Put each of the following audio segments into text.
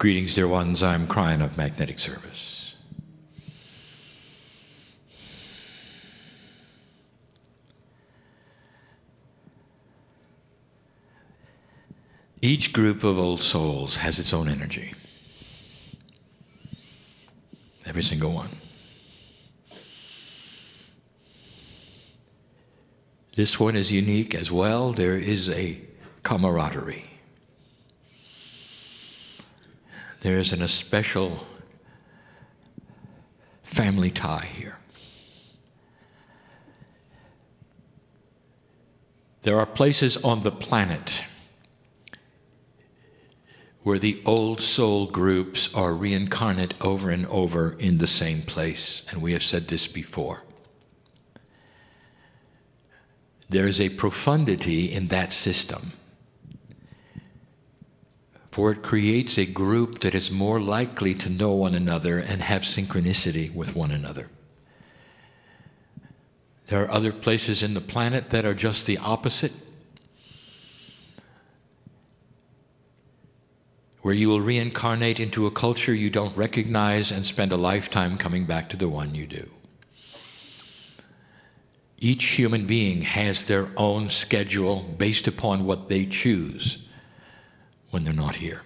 Greetings, dear ones. I'm Kryon of Magnetic Service. Each group of old souls has its own energy. Every single one. This one is unique as well. There is a camaraderie. There is a special family tie here. There are places on the planet where the old soul groups are reincarnate over and over in the same place, and we have said this before. There is a profundity in that system, for it creates a group that is more likely to know one another and have synchronicity with one another. There are other places in the planet that are just the opposite, where you will reincarnate into a culture you don't recognize and spend a lifetime coming back to the one you do. Each human being has their own schedule based upon what they choose when they're not here.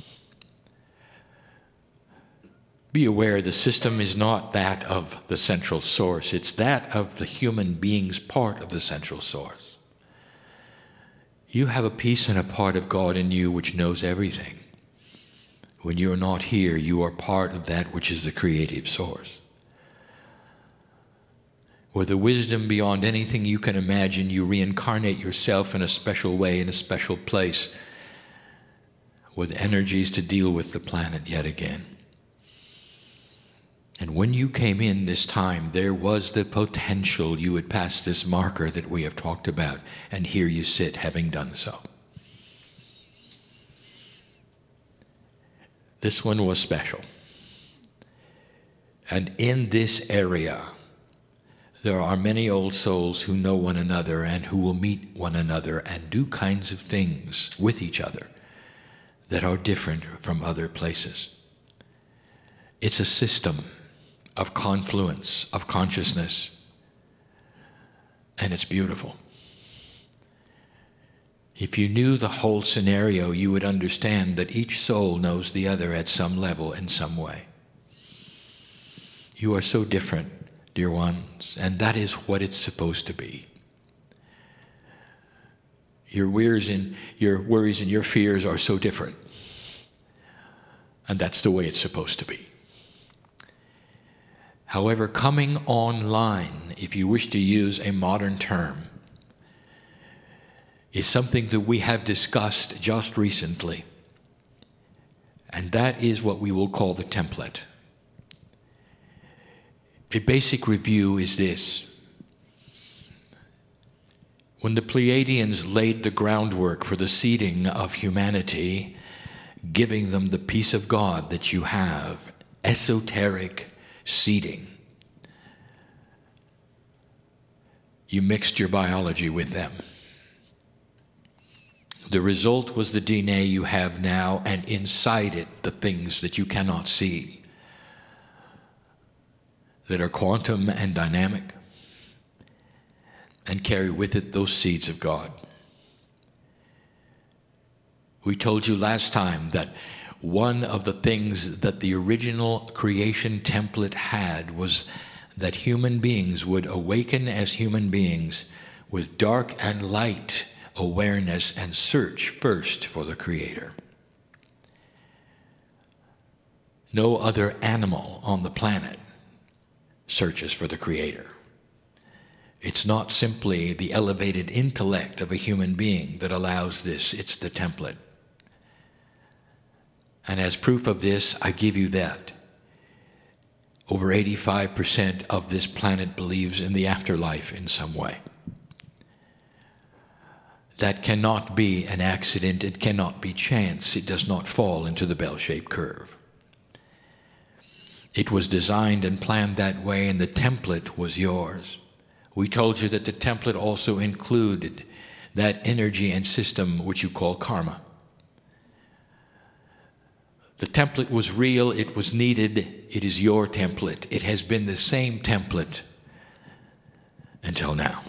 Be aware the system is not that of the central source. It's that of the human being's part of the central source. You have a piece and a part of God in you which knows everything. When you're not here, you are part of that which is the creative source. With a wisdom beyond anything you can imagine, you reincarnate yourself in a special way, in a special place, with energies to deal with the planet yet again. And when you came in this time, there was the potential you would pass this marker that we have talked about, and here you sit having done so. This one was special. And in this area, there are many old souls who know one another and who will meet one another and do kinds of things with each other that are different from other places. It's a system of confluence, of consciousness, and it's beautiful. If you knew the whole scenario, you would understand that each soul knows the other at some level in some way. You are so different, dear ones, and that is what it's supposed to be. Your worries and your fears are so different, and that's the way it's supposed to be. However, coming online, if you wish to use a modern term, is something that we have discussed just recently, and that is what we will call the template. A basic review is this. When the Pleiadians laid the groundwork for the seeding of humanity, giving them the peace of God that you have, esoteric seeding, you mixed your biology with them. The result was the DNA you have now, and inside it, the things that you cannot see, that are quantum and dynamic, and carry with it those seeds of God. We told you last time that one of the things that the original creation template had was that human beings would awaken as human beings with dark and light awareness and search first for the Creator. No other animal on the planet searches for the Creator. It's not simply the elevated intellect of a human being that allows this, it's the template. And as proof of this, I give you that. Over 85% of this planet believes in the afterlife in some way. That cannot be an accident, it cannot be chance, it does not fall into the bell-shaped curve. It was designed and planned that way, and the template was yours. We told you that the template also included that energy and system which you call karma. The template was real, it was needed, it is your template. It has been the same template until now.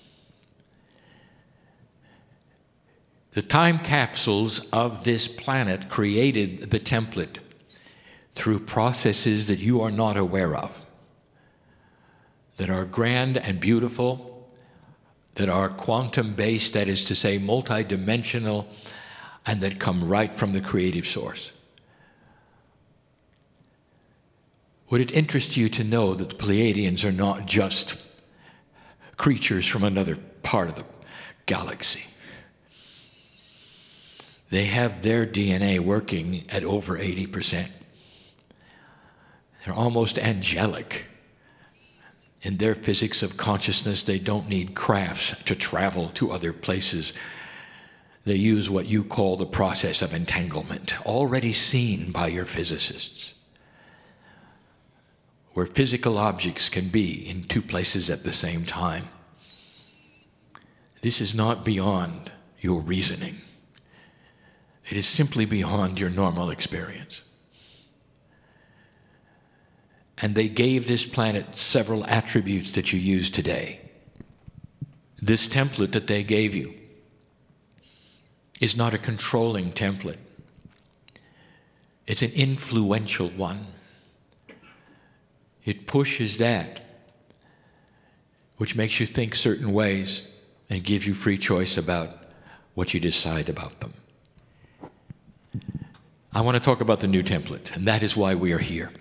The time capsules of this planet created the template through processes that you are not aware of, that are grand and beautiful, that are quantum-based, that is to say, multidimensional, and that come right from the creative source. Would it interest you to know that the Pleiadians are not just creatures from another part of the galaxy? They have their DNA working at over 80%. They're almost angelic. In their physics of consciousness, they don't need crafts to travel to other places. They use what you call the process of entanglement, already seen by your physicists, where physical objects can be in two places at the same time. This is not beyond your reasoning. It is simply beyond your normal experience. And they gave this planet several attributes that you use today. This template that they gave you is not a controlling template. It's an influential one. It pushes that, which makes you think certain ways and gives you free choice about what you decide about them. I want to talk about the new template, and that is why we are here.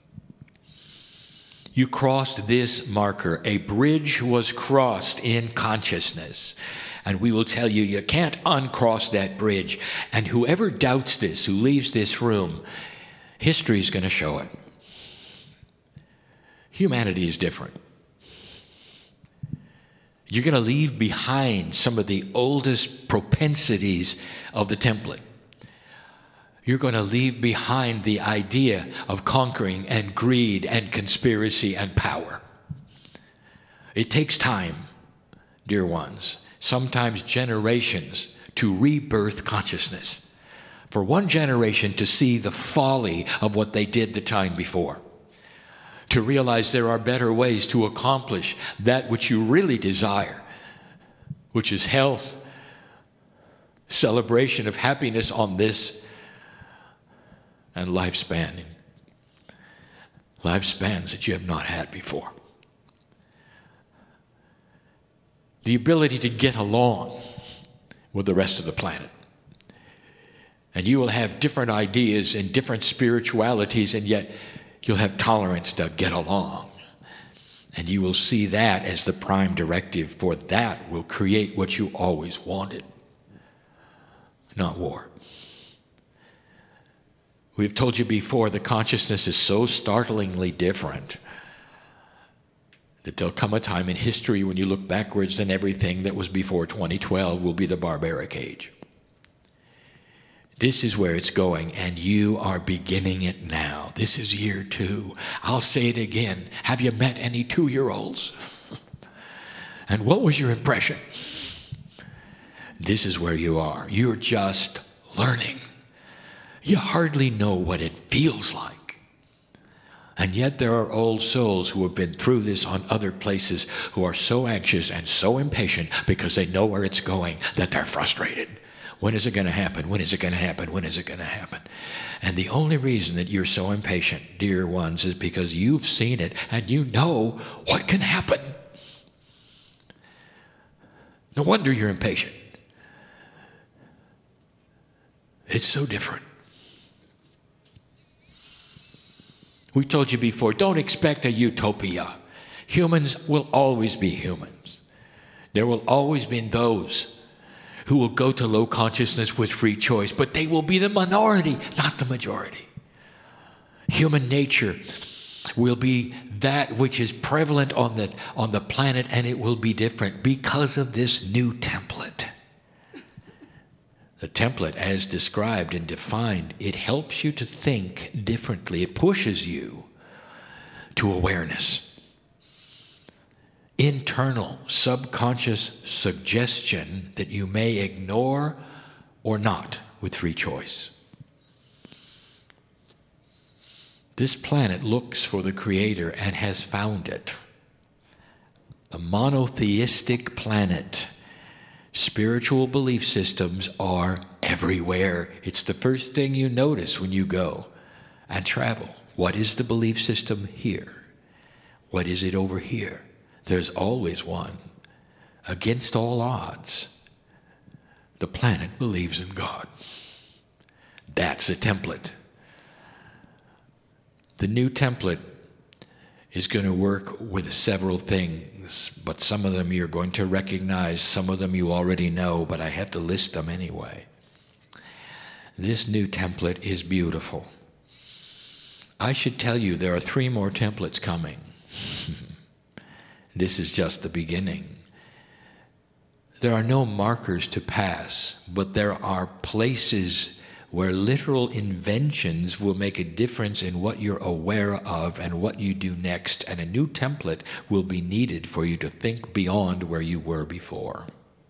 You crossed this marker. A bridge was crossed in consciousness. And we will tell you, you can't uncross that bridge. And whoever doubts this, who leaves this room, history is going to show it. Humanity is different. You're going to leave behind some of the oldest propensities of the template. You're going to leave behind the idea of conquering and greed and conspiracy and power. It takes time, dear ones, sometimes generations, to rebirth consciousness. For one generation to see the folly of what they did the time before. To realize there are better ways to accomplish that which you really desire, which is health, celebration of happiness on this, and lifespans that you have not had before. The ability to get along with the rest of the planet. And you will have different ideas and different spiritualities, and yet you'll have tolerance to get along. And you will see that as the prime directive, for that will create what you always wanted, not war. We've told you before, the consciousness is so startlingly different that there'll come a time in history when you look backwards and everything that was before 2012 will be the barbaric age. This is where it's going, and you are beginning it now. This is year 2. I'll say it again. Have you met any 2-year-olds? And what was your impression? This is where you are. You're just learning. You hardly know what it feels like. And yet there are old souls who have been through this on other places who are so anxious and so impatient because they know where it's going that they're frustrated. When is it going to happen? When is it going to happen? When is it going to happen? And the only reason that you're so impatient, dear ones, is because you've seen it and you know what can happen. No wonder you're impatient. It's so different. We told you before, don't expect a utopia. Humans will always be humans. There will always be those who will go to low consciousness with free choice, but they will be the minority, not the majority. Human nature will be that which is prevalent on the planet, and it will be different because of this new template. The template, as described and defined, it helps you to think differently. It pushes you to awareness. Internal, subconscious suggestion that you may ignore or not with free choice. This planet looks for the Creator and has found it. The monotheistic planet. Spiritual belief systems are everywhere. It's the first thing you notice when you go and travel. What is the belief system here? What is it over here? There's always one. Against all odds, the planet believes in God. That's a template. The new template is going to work with several things, but some of them you're going to recognize, some of them you already know, but I have to list them anyway. This new template is beautiful. I should tell you there are 3 more templates coming. This is just the beginning. There are no markers to pass, but there are places where literal inventions will make a difference in what you're aware of and what you do next, and a new template will be needed for you to think beyond where you were before.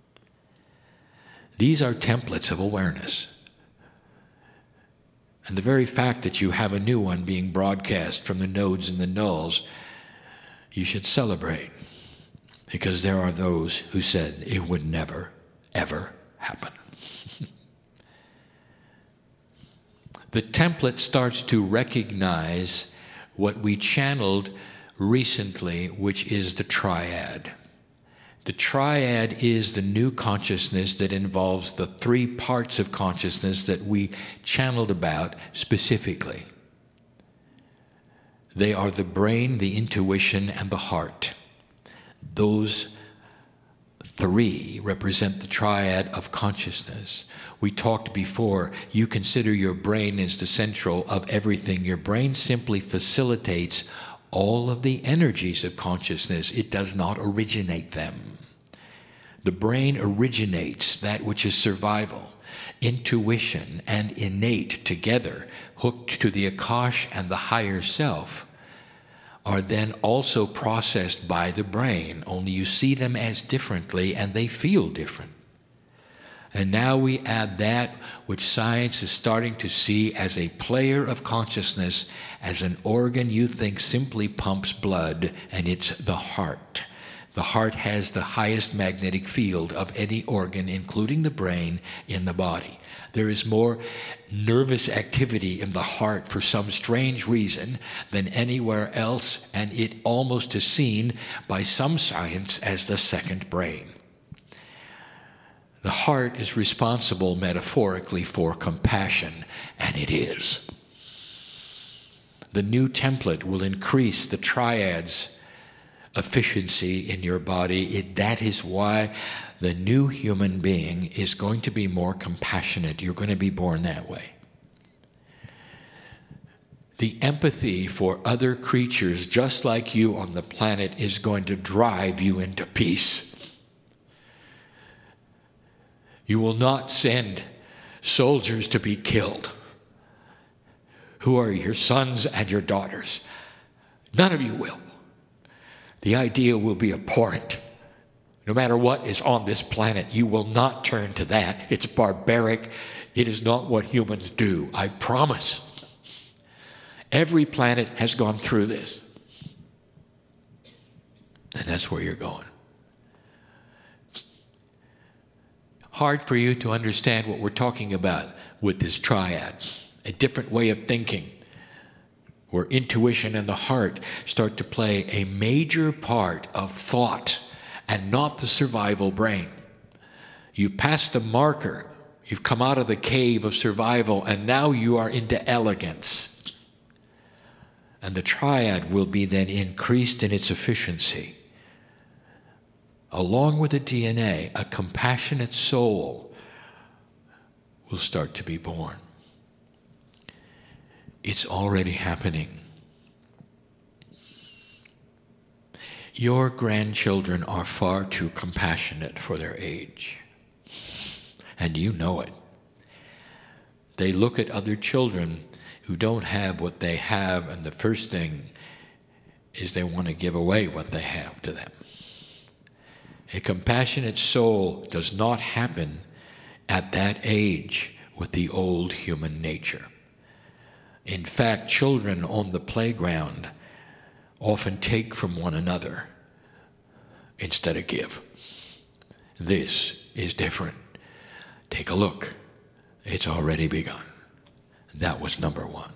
These are templates of awareness. And the very fact that you have a new one being broadcast from the nodes and the nulls, you should celebrate, because there are those who said it would never, ever happen. The template starts to recognize what we channeled recently, which is the triad. The triad is the new consciousness that involves the 3 parts of consciousness that we channeled about specifically. They are the brain, the intuition, and the heart. Those 3 represent the triad of consciousness. We talked before, you consider your brain as the central of everything. Your brain simply facilitates all of the energies of consciousness. It does not originate them. The brain originates that which is survival. Intuition and innate together, hooked to the Akash and the higher self, are then also processed by the brain, only you see them as differently and they feel different. And now we add that which science is starting to see as a player of consciousness, as an organ you think simply pumps blood, and it's the heart. The heart has the highest magnetic field of any organ, including the brain, in the body. There is more nervous activity in the heart for some strange reason than anywhere else, and it almost is seen by some science as the second brain. The heart is responsible metaphorically for compassion, and it is. The new template will increase the triad's efficiency in your body. That is why the new human being is going to be more compassionate. You're going to be born that way. The empathy for other creatures just like you on the planet is going to drive you into peace. You will not send soldiers to be killed who are your sons and your daughters. None of you will. The idea will be abhorrent. No matter what is on this planet, you will not turn to that. It's barbaric. It is not what humans do. I promise. Every planet has gone through this. And that's where you're going. Hard for you to understand what we're talking about with this triad. A different way of thinking, where intuition and the heart start to play a major part of thought and not the survival brain. You passed the marker. You've come out of the cave of survival, and now you are into elegance. And the triad will be then increased in its efficiency. Along with the DNA, a compassionate soul will start to be born. It's already happening. Your grandchildren are far too compassionate for their age, and you know it. They look at other children who don't have what they have, and the first thing is they want to give away what they have to them. A compassionate soul does not happen at that age with the old human nature. In fact, children on the playground often take from one another instead of give. This is different. Take a look. It's already begun. That was number one.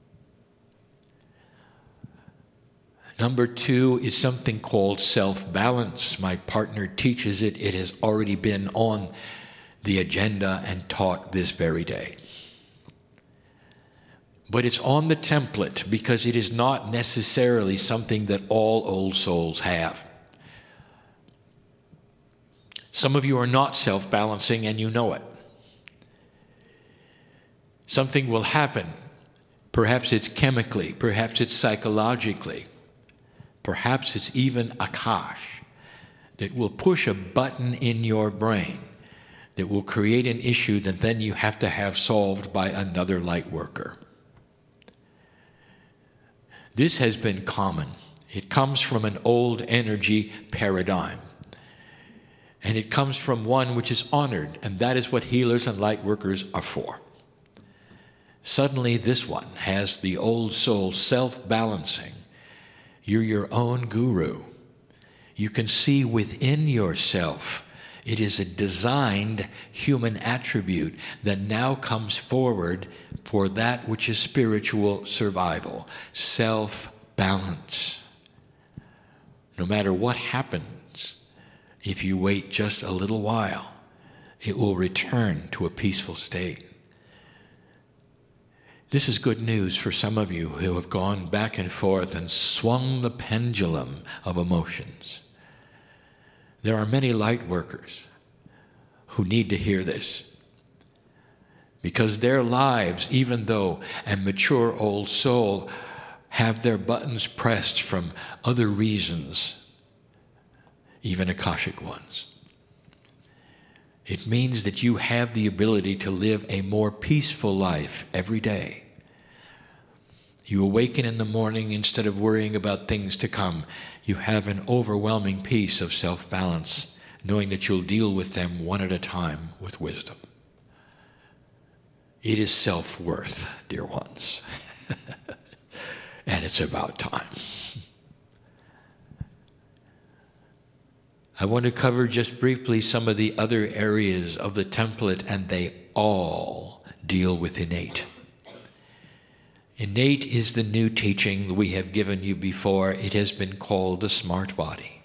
Number two is something called self-balance. My partner teaches it. It has already been on the agenda and taught this very day. But it's on the template because it is not necessarily something that all old souls have. Some of you are not self-balancing and you know it. Something will happen. Perhaps it's chemically, perhaps it's psychologically, perhaps it's even Akash that will push a button in your brain that will create an issue that then you have to have solved by another light worker. This has been common. It comes from an old energy paradigm. And it comes from one which is honored, and that is what healers and light workers are for. Suddenly this one has the old soul self-balancing. You're your own guru. You can see within yourself. It is a designed human attribute that now comes forward for that which is spiritual survival. Self-balance. No matter what happens, if you wait just a little while, it will return to a peaceful state. This is good news for some of you who have gone back and forth and swung the pendulum of emotions. There are many light workers who need to hear this because their lives, even though a mature old soul, have their buttons pressed from other reasons, even Akashic ones. It means that you have the ability to live a more peaceful life every day. You awaken in the morning instead of worrying about things to come. You have an overwhelming peace of self-balance, knowing that you'll deal with them one at a time with wisdom. It is self-worth, dear ones. And it's about time. I want to cover just briefly some of the other areas of the template, and they all deal with innate. Innate is the new teaching we have given you before. It has been called the smart body.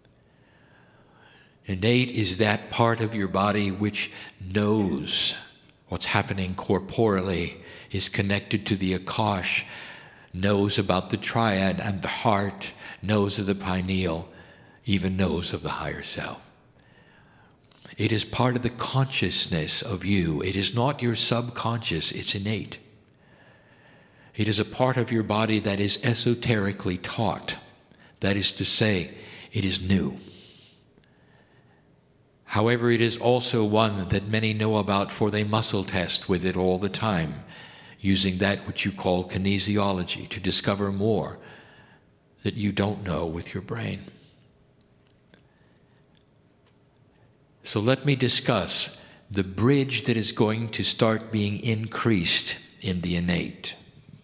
Innate is that part of your body which knows what's happening corporally, is connected to the Akash, knows about the triad and the heart, knows of the pineal, even knows of the higher self. It is part of the consciousness of you. It is not your subconscious, it's innate. It is a part of your body that is esoterically taught. That is to say, it is new. However, it is also one that many know about, for they muscle test with it all the time, using that which you call kinesiology to discover more that you don't know with your brain. So let me discuss the bridge that is going to start being increased in the innate.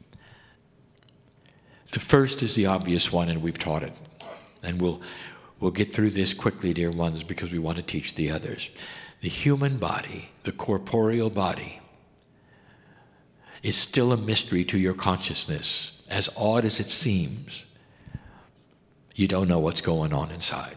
The first is the obvious one, and we've taught it. And we'll get through this quickly, dear ones, because we want to teach the others. The human body, the corporeal body, is still a mystery to your consciousness. As odd as it seems, you don't know what's going on inside.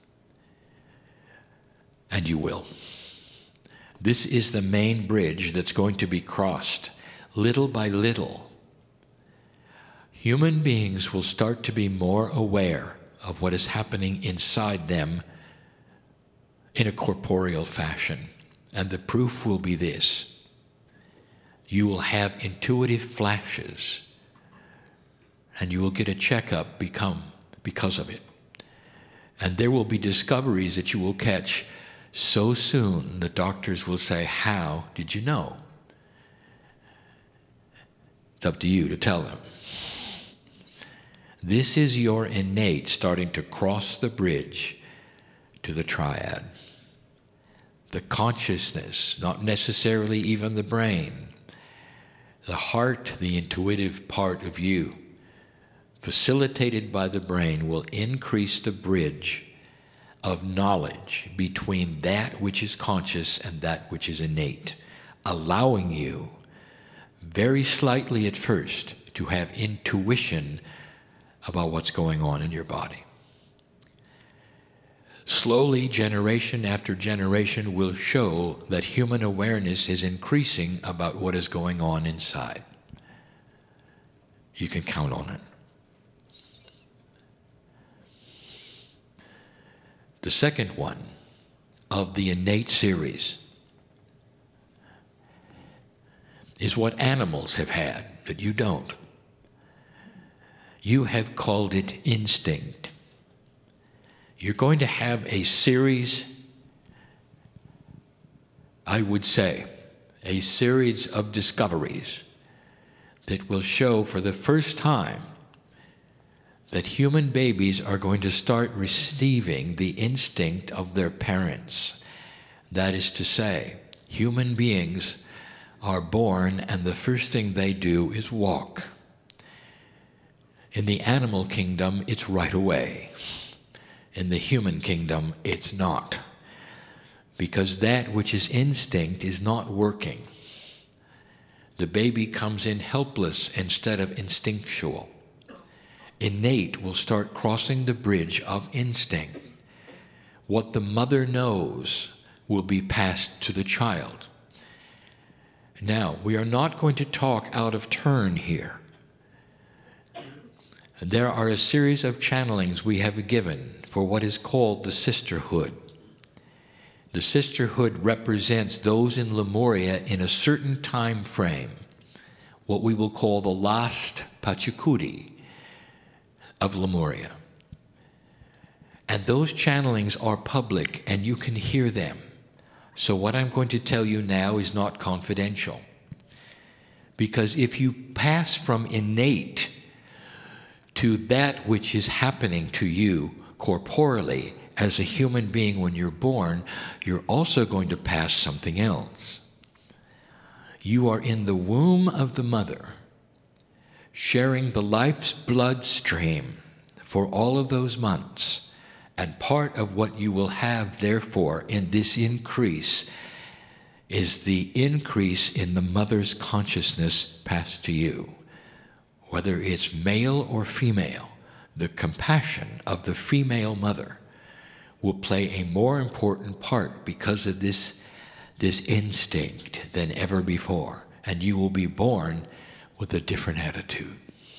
And you will. This is the main bridge that's going to be crossed little by little. Human beings will start to be more aware of what is happening inside them in a corporeal fashion. And the proof will be this. You will have intuitive flashes, and you will get a checkup because of it. And there will be discoveries that you will catch so soon the doctors will say, "How did you know?" It's up to you to tell them. This is your innate starting to cross the bridge to the triad. The consciousness, not necessarily even the brain. The heart, the intuitive part of you, facilitated by the brain, will increase the bridge of knowledge between that which is conscious and that which is innate, allowing you, very slightly at first, to have intuition about what's going on in your body. Slowly, generation after generation will show that human awareness is increasing about what is going on inside. You can count on it. The second one of the innate series is what animals have had that you don't. You have called it instinct. You're going to have a series, I would say, a series of discoveries that will show for the first time that human babies are going to start receiving the instinct of their parents. That is to say, human beings are born and the first thing they do is walk. In the animal kingdom, it's right away. In the human kingdom, it's not. Because that which is instinct is not working. The baby comes in helpless instead of instinctual. Innate will start crossing the bridge of instinct. What the mother knows will be passed to the child. Now, we are not going to talk out of turn here. There are a series of channelings we have given for what is called the sisterhood. The sisterhood represents those in Lemuria in a certain time frame, what we will call the last Pachacudi of Lemuria. And those channelings are public and you can hear them. So what I'm going to tell you now is not confidential. Because if you pass from innate to that which is happening to you corporally as a human being when you're born, you're also going to pass something else. You are in the womb of the mother, sharing the life's bloodstream for all of those months. And part of what you will have, therefore, in this increase is the increase in the mother's consciousness passed to you. Whether it's male or female, the compassion of the female mother will play a more important part because of this instinct than ever before. And you will be born with a different attitude.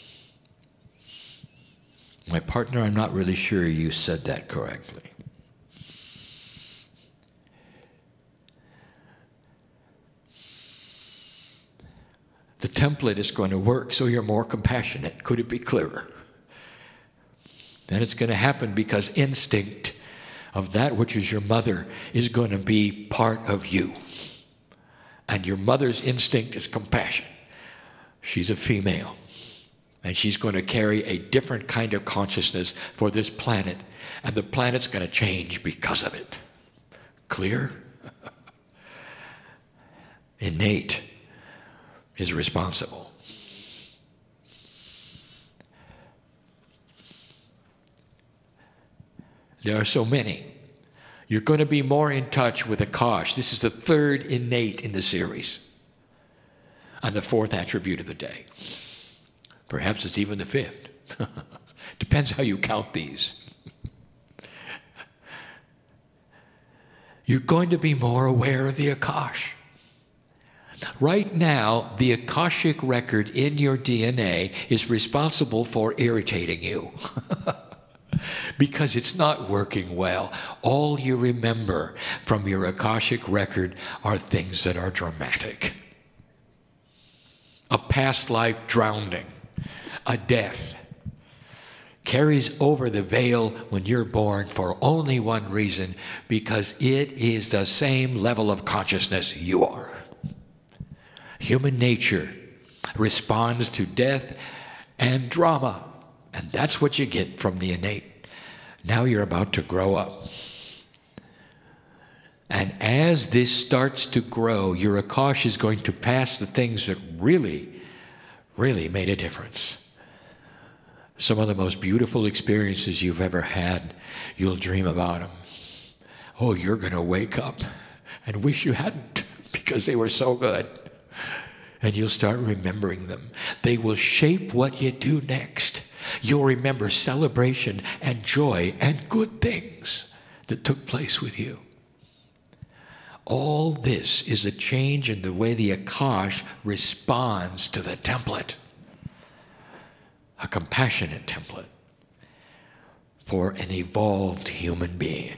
My partner, I'm not really sure you said that correctly. The template is going to work so you're more compassionate. Could it be clearer? And it's going to happen because instinct of that which is your mother is going to be part of you. And your mother's instinct is compassion. She's a female. And she's going to carry a different kind of consciousness for this planet. And the planet's going to change because of it. Clear? Innate is responsible. There are so many. You're going to be more in touch with Akash. This is the third innate in the series. And the fourth attribute of the day. Perhaps it's even the fifth. Depends how you count these. You're going to be more aware of the Akash. Right now, the Akashic record in your DNA is responsible for irritating you. Because it's not working well. All you remember from your Akashic record are things that are dramatic. A past life drowning. A death carries over the veil when you're born for only one reason, because it is the same level of consciousness you are. Human nature responds to death and drama, and that's what you get from the innate. Now you're about to grow up. And as this starts to grow, your Akash is going to pass the things that really, really made a difference. Some of the most beautiful experiences you've ever had, you'll dream about them. Oh, you're going to wake up and wish you hadn't, because they were so good. And you'll start remembering them. They will shape what you do next. You'll remember celebration and joy and good things that took place with you. All this is a change in the way the Akash responds to the template. A compassionate template for an evolved human being.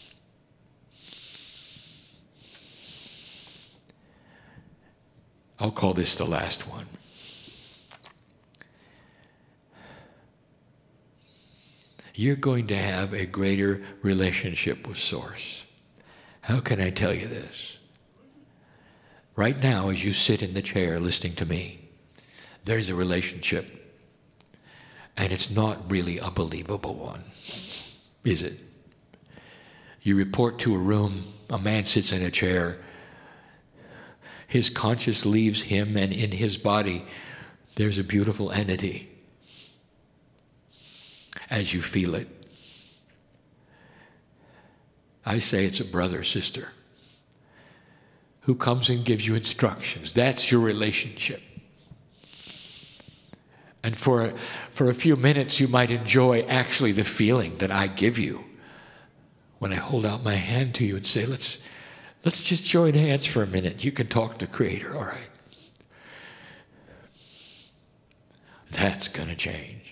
I'll call this the last one. You're going to have a greater relationship with Source. How can I tell you this? Right now, as you sit in the chair listening to me, there's a relationship. And it's not really a believable one, is it? You report to a room, a man sits in a chair, his conscience leaves him, and in his body there's a beautiful entity as you feel it. I say it's a brother, sister, who comes and gives you instructions. That's your relationship. And for a few minutes, you might enjoy actually the feeling that I give you when I hold out my hand to you and say, let's just join hands for a minute. You can talk to the Creator, all right? That's going to change.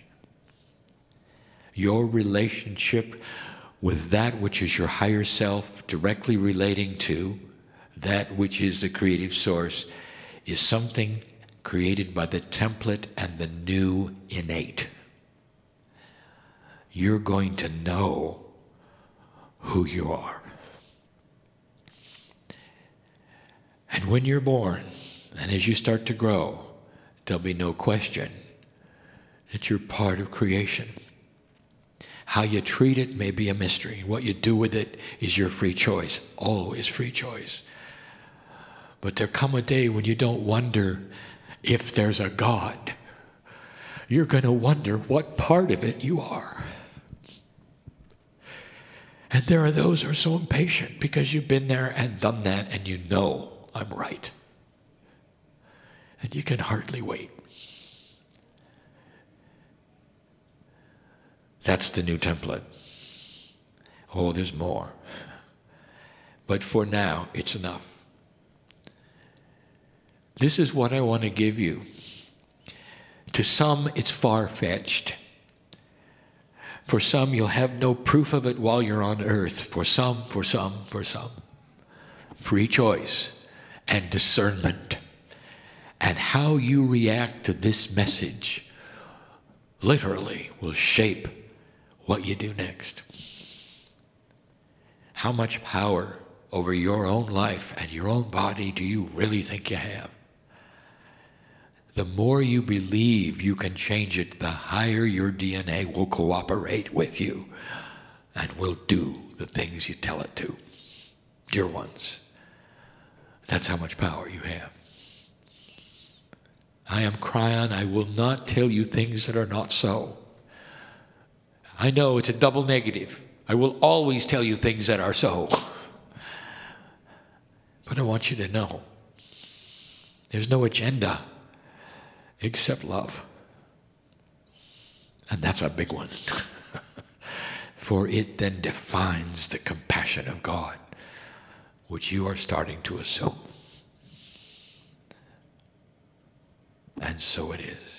Your relationship with that which is your higher self, directly relating to that which is the creative source, is something created by the template and the new innate. You're going to know who you are. And when you're born, and as you start to grow, there'll be no question that you're part of creation. How you treat it may be a mystery. What you do with it is your free choice, always free choice. But there'll come a day when you don't wonder if there's a God. You're going to wonder what part of it you are. And there are those who are so impatient because you've been there and done that and you know I'm right. And you can hardly wait. That's the new template. Oh, there's more. But for now, it's enough. This is what I want to give you. To some, it's far-fetched. For some, you'll have no proof of it while you're on earth. For some. Free choice and discernment. And how you react to this message literally will shape what you do next. How much power over your own life and your own body do you really think you have? The more you believe you can change it, the higher your DNA will cooperate with you and will do the things you tell it to. Dear ones, that's how much power you have. I am Kryon. I will not tell you things that are not so. I know it's a double negative. I will always tell you things that are so. But I want you to know there's no agenda except love. And that's a big one. For it then defines the compassion of God, which you are starting to assume. And so it is.